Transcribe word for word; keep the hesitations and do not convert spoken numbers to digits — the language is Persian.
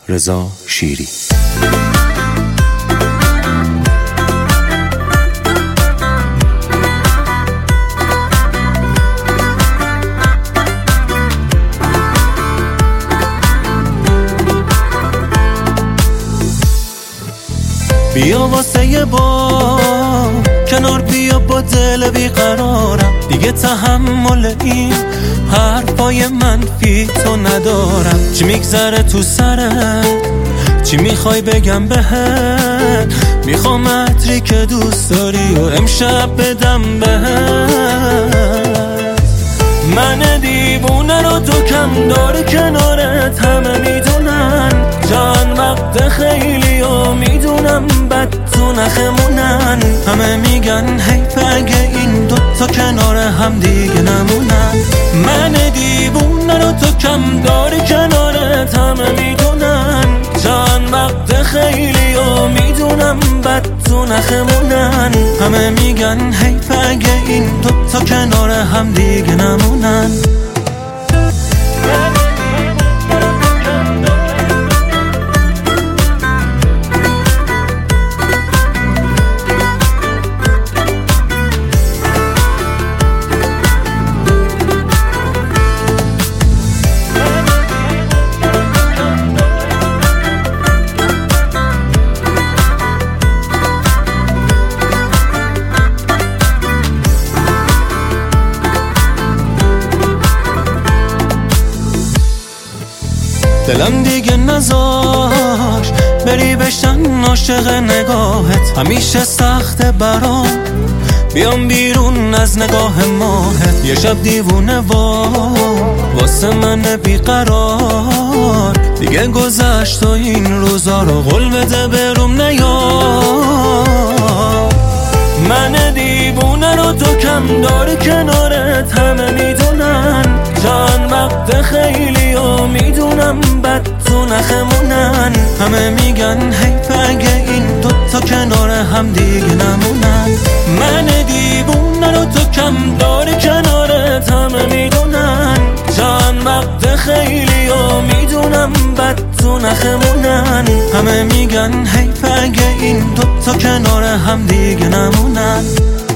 رضا شیری. بیا واسه یه بار کنار بیا، با دل بیقرارم، دیگه تحمل این حرفای منفی تو ندارم. چی میگذره تو سرت؟ چی میخوای بگم بهت؟ میخوام عطری که دوست داری و امشب بدم بهت. من دیوونه رو تو کم داری کنارت، همه میدونن جان وقت خیلی و میدونم بد تو نخمونن. همه میگن حیف اگه این دوتا کنار هم دیگه نمونن. من دیوونه رو تو کم داری کنارت، همه میدونن جان وقت خیلی و میدونم بد تو نخمونن. همه میگن حیف اگه این دوتا کنار هم دیگه نمونن. دلم دیگه نذاش بری بشن عاشق نگاهت، همیشه سخته برام بیام بیرون از نگاه ماهت. یه شب دیوونه وا واسه من بیقرار، دیگه گذشت و این روزا رو قول بده بروم نیار. من دیوونه رو تو کم داری کنارت، همه میدونن جان وقت خیلی و میدونم بد تو نخمونن. همه میگن حیف اگه این دوتا کنار هم دیگه نمونن. من دیوونه رو تو کم داری کنارت، همه میدونن جان وقت خیلی و میدونم بد تو نخمونن. همه میگن حیف اگه این دوتا کنار هم دیگه نمونن.